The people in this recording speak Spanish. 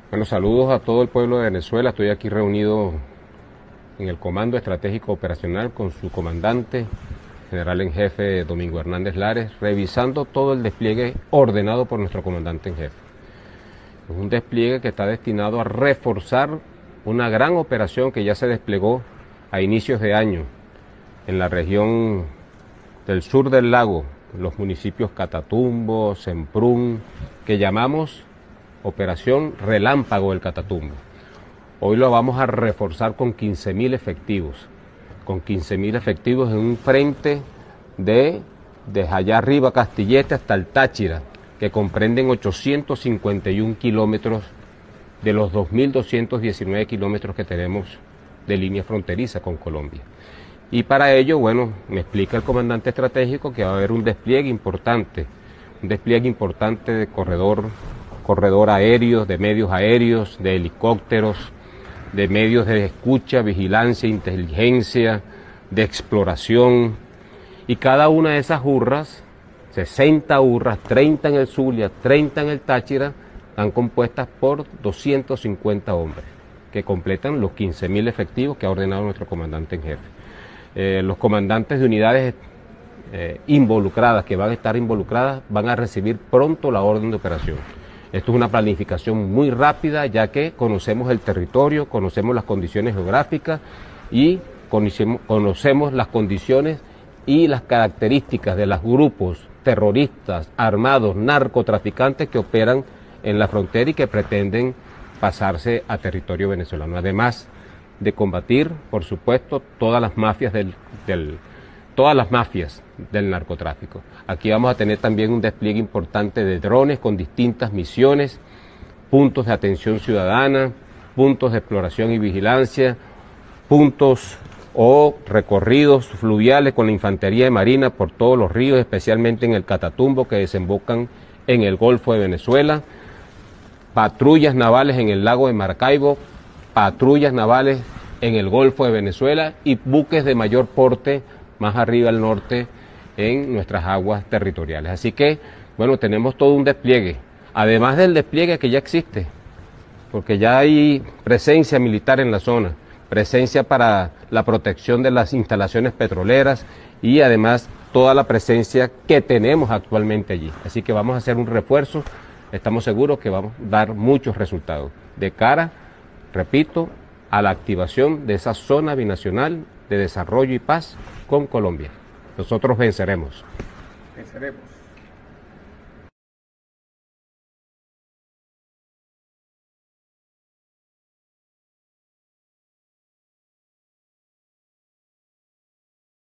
Bueno, saludos a todo el pueblo de Venezuela. Estoy aquí reunido en el Comando Estratégico Operacional con su comandante, general en jefe Domingo Hernández Lares, revisando todo el despliegue ordenado por nuestro comandante en jefe. Es un despliegue que está destinado a reforzar una gran operación que ya se desplegó a inicios de año en la región del sur del lago, los municipios Catatumbo, Semprún, que llamamos Operación Relámpago del Catatumbo. Hoy lo vamos a reforzar con 15.000 efectivos, con 15.000 efectivos en un frente desde allá arriba Castillete hasta el Táchira, que comprenden 851 kilómetros de los 2.219 kilómetros que tenemos de línea fronteriza con Colombia. Y para ello, bueno, me explica el comandante estratégico que va a haber un despliegue importante de corredor aéreo, de medios aéreos, de helicópteros, de medios de escucha, vigilancia, inteligencia, de exploración. Y cada una de esas urras, 60 urras, 30 en el Zulia, 30 en el Táchira, están compuestas por 250 hombres, que completan los 15.000 efectivos que ha ordenado nuestro comandante en jefe. Los comandantes de unidades involucradas, que van a estar involucradas, van a recibir pronto la orden de operación. Esto es una planificación muy rápida, ya que conocemos el territorio, conocemos las condiciones geográficas y conocemos las condiciones y las características de los grupos terroristas, armados, narcotraficantes que operan en la frontera y que pretenden pasarse a territorio venezolano. Además de combatir, por supuesto, todas las mafias del narcotráfico. Aquí vamos a tener también un despliegue importante de drones con distintas misiones, puntos de atención ciudadana, puntos de exploración y vigilancia, puntos o recorridos fluviales con la infantería de marina por todos los ríos, especialmente en el Catatumbo, que desembocan en el Golfo de Venezuela, patrullas navales en el lago de Maracaibo, patrullas navales en el Golfo de Venezuela y buques de mayor porte más arriba al norte en nuestras aguas territoriales. Así que, bueno, tenemos todo un despliegue, además del despliegue que ya existe, porque ya hay presencia militar en la zona, presencia para la protección de las instalaciones petroleras y además toda la presencia que tenemos actualmente allí. Así que vamos a hacer un refuerzo, estamos seguros que vamos a dar muchos resultados de cara, repito, a la activación de esa zona binacional de desarrollo y paz con Colombia. Nosotros venceremos. Venceremos.